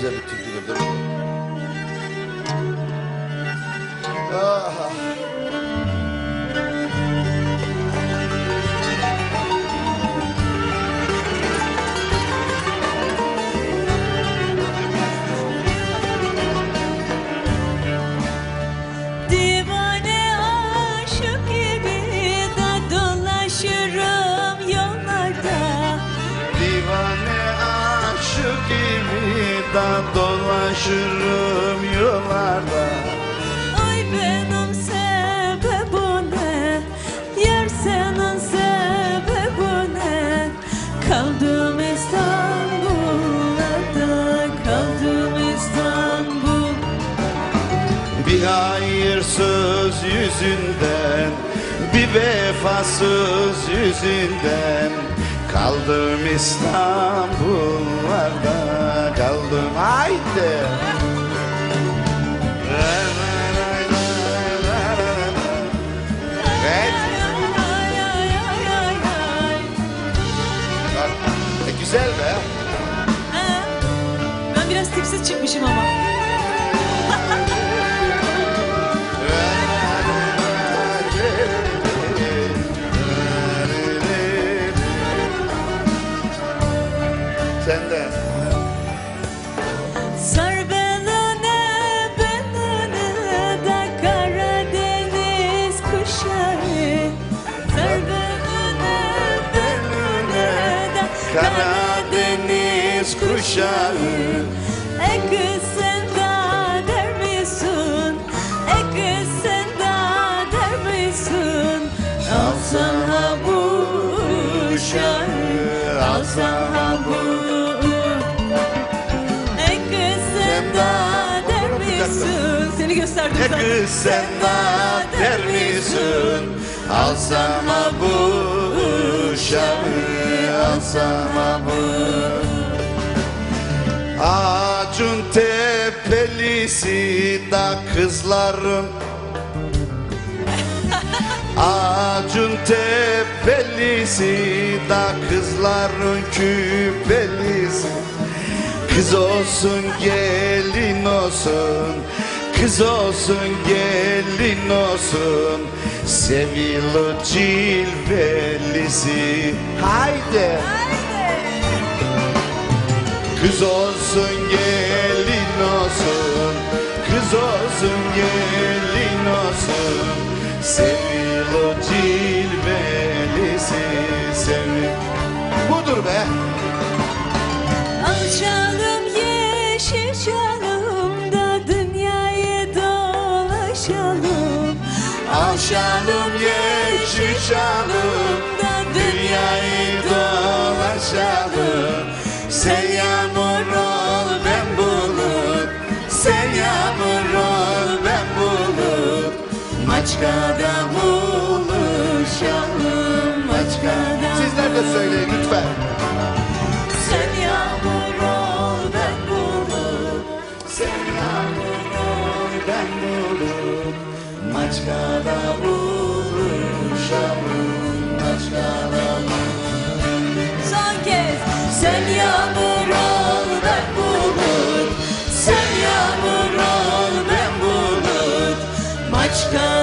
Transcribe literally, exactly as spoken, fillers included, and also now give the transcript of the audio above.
güzel bir türküdür değil mi? Ah. Divane aşık gibi de dolaşırım yollarda. Divane aşık gibi de dolaşırım yollarda. Ay benim sebebim ne? Yar senin sebebin ne? Kaldım İstanbul'da, kaldım İstanbul. Bir hayırsız yüzünden, bir vefasız yüzünden kaldım İstanbullarda, kaldım. Haydi. Evet. Ay, ay, ay, ay, ay. E, güzel be. Ha, ben biraz tipsiz çıkmışım ama. Sen de. Sar belini belini da Karadeniz kuşağı. Sar belini belini da Karadeniz kuşağı. E kız sen de der misin? E kız sen de der misin? Alsan ha bu uşağı, alsan ha bu. E kız sen de der misin? Seni gösterdim E zaten. kız sen de der misin? Alsam ha bu uşağı, alsam ha bu. Ağacın tepelisi da kızlarım, ağacın tepelisi da kızların küpelisi. Kız olsun gelin olsun, kız olsun gelin olsun, sevili cilvelisi. Haydi. Kız olsun gelin olsun, kız olsun gelin olsun, sevili cilvelisi, sevil. Budur be. Alçalım yeşil çalım da dünyayı dolaşalım. Alçalım yeşil çalım da dünyayı dolaşalım. Sen yağmur ol ben bulut, sen yağmur ol ben bulut. Maçkada buluşalım, Maçkada. Sizler de söyleyin lütfen. Sen yağmur ol ben bulut, Sen yağmur ol ben bulut. Maçkada buluşalım, Maçkada. son kez. Sen yağmur ol ben bulut, sen yağmur ol ben bulut. Maçka